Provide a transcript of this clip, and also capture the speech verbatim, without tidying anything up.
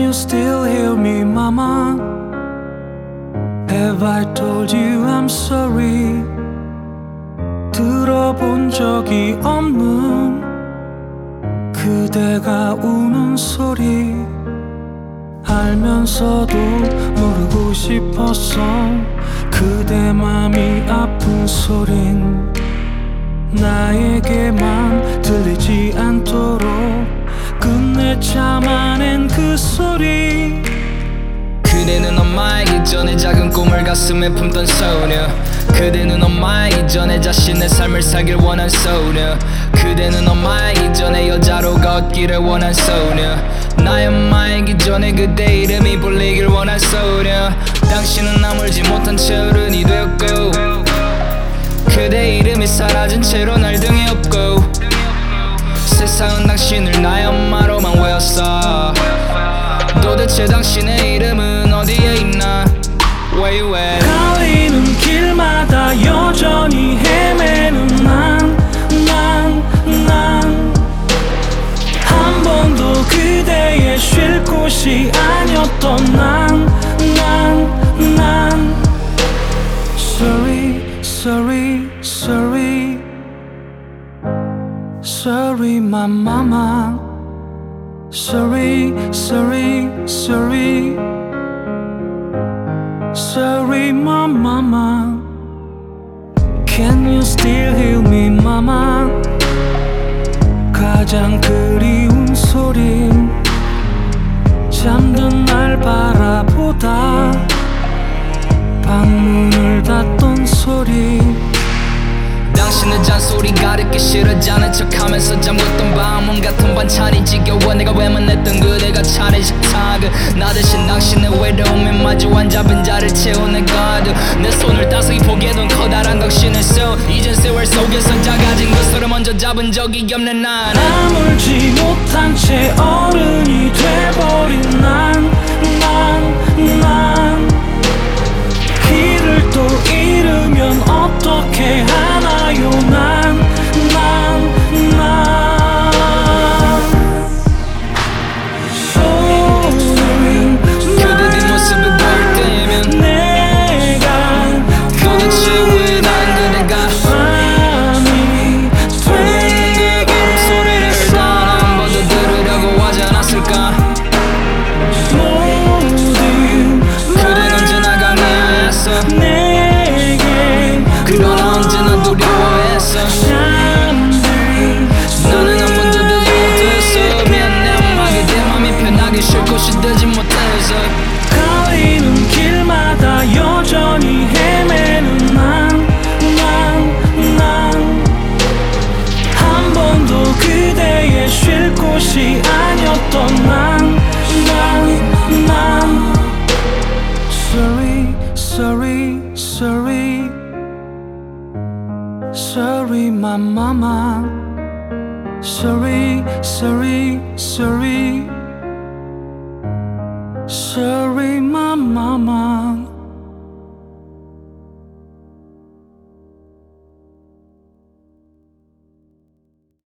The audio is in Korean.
you still hear me, mama? Have I told you I'm sorry? 들어본 적이 없는 그대가 우는 소리 알면서도 모르고 싶었어. 그대 맘이 아픈 소린 나에게만 들리지 않도록 끝내 참아낸 그 소리. 그대는 엄마이기 전에 작은 꿈을 가슴에 품던 소녀. 그대는 엄마이기 전에 자신의 삶을 살길 원한 소녀. 그대는 엄마이기 전에 여자로 걷기를 원한 소녀. 나의 엄마이기 전에 그대 이름이 불리길 원한 소녀. 당신은 아물지 못한 채 어른이 되었고 그대 이름이 사라진 채로 날 등에 업고 세상은 당신을 나의 엄마로만 외웠어. 도대체 당신의 이름은 어디에 있나? Where you at? 갈리는 길마다 여전히 헤매는 난, 난, 난 한 번도 그대의 쉴 곳이 아니었던 난, 난, 난 Sorry, sorry, sorry Sorry, my mama Sorry, sorry, sorry Sorry, my mama Can you still hear me, mama? 가장 그리운 소리 잠든 날 바라보다 방문을 닫던 소리. 당신은 잔소리가 듣기 싫어지 않은 척하면서 잠겼던 밤문 같은 반찬이 지겨워. 내가 외면했던 그대가 차린 식탁을 나 대신 당신의 외로움에 마주한 잡은 자를 채우는 가드. 내 손을 따스히 포개둔 커다란 당신의 손 이젠 세월 속에서 작아진 것으로 먼저 잡은 적이 없는 난 아물지 못한 채 어른이 돼버린 난, 난, 난 길을 또 잃으면 어떻게 하나요 난, 난, 난 소리 그대 네 모습을 볼 때면 내가 도대체 왜 난 그대가 많이 되게 그 소리를 단 한 번도 들으려고 하지 않았을까? 모든 그댄 언제나 강해했어. 내게 그건 언제나 두려워했어. 나는 한 번도 되지 못했어. 미안해 엄마 그대 맘이 편하게 쉴 곳이 되지 못해서. 갈리는 길마다 여전히 헤매는 난, 난, 난 한 번도 그대의 쉴 곳이 아니었던 난, 난, 난 Sorry, sorry, sorry Sorry, my mama Sorry, sorry, sorry Sorry, my mama